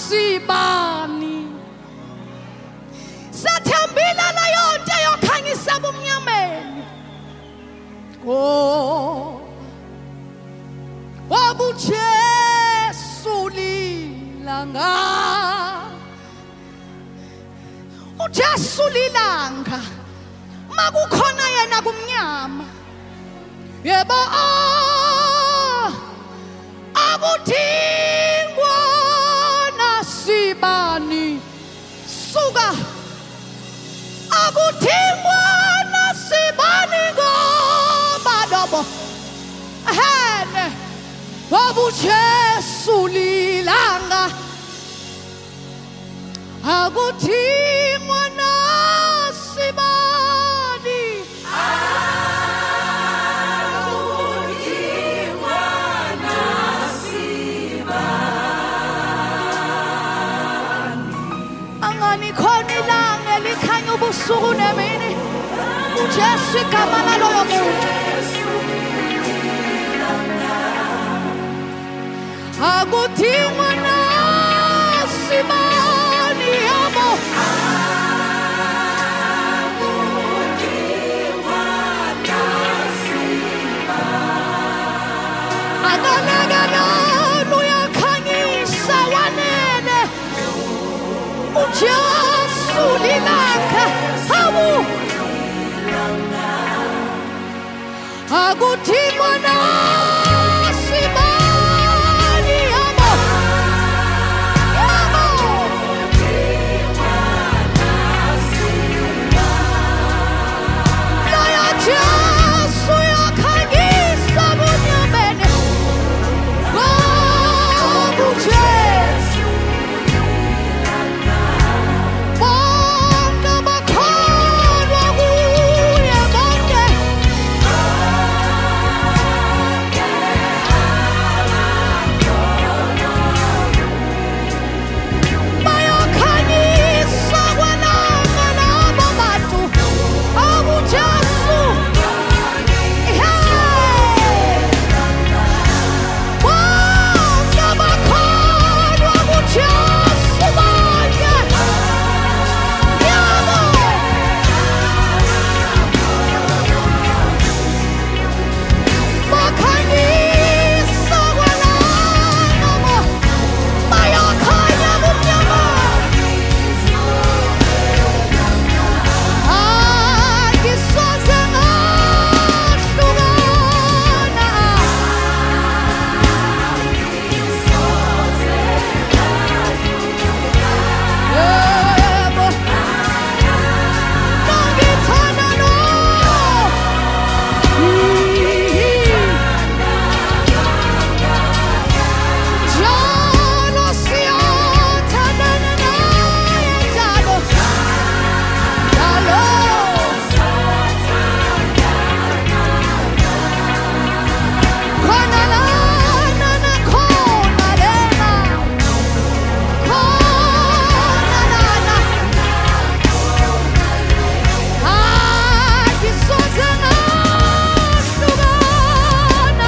sibani sathambile leyo nto yokhanyisa bumnyameni wabuJesu lilanga uJesu lilanga makukhona yena kumnyama yebo akudingwa nasibani suka akudingwa nasibani ngoba lobo ahene wabuJesu lilanga akudingwa nasibani akudingwa nasibani angani khona ilanga elikhanya ubusuku nemini uJesu igama laloyo muntu akudingwa nasibani yabo akudingwa nasibani akanakana uyakhanyisa wanene uJesu lilanga hawu akudingwa nasibani yabo yabo loyo Jesu uyakhanyisa bunyameni wabuJesu bonke bakholwa kuye bonke bayakhanyisa kwelanga labo bantu abuJesu bonke bakholwa kuJesu bonke yabo bakhanyisa kwelanga bayakhanya bumnyameni angisoze ngahlukana yebo ngithanda lo njalo siyathandana naye njalo njalo khona lana nakhona lena khona lana angisoze ngahlukana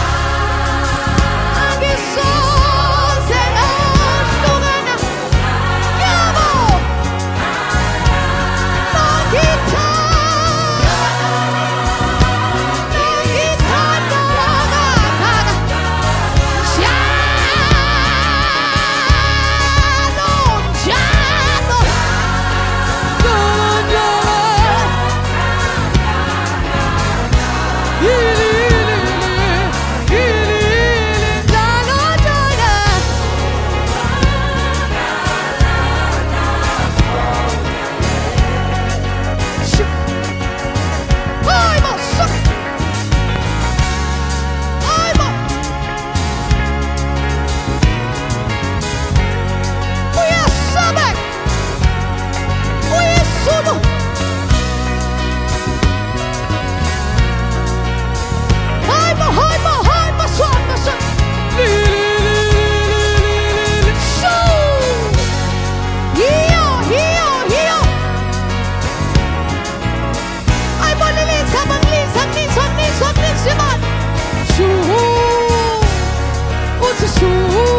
angisoze ngahlukana yabo ngithanda kangaka njalo Shoo,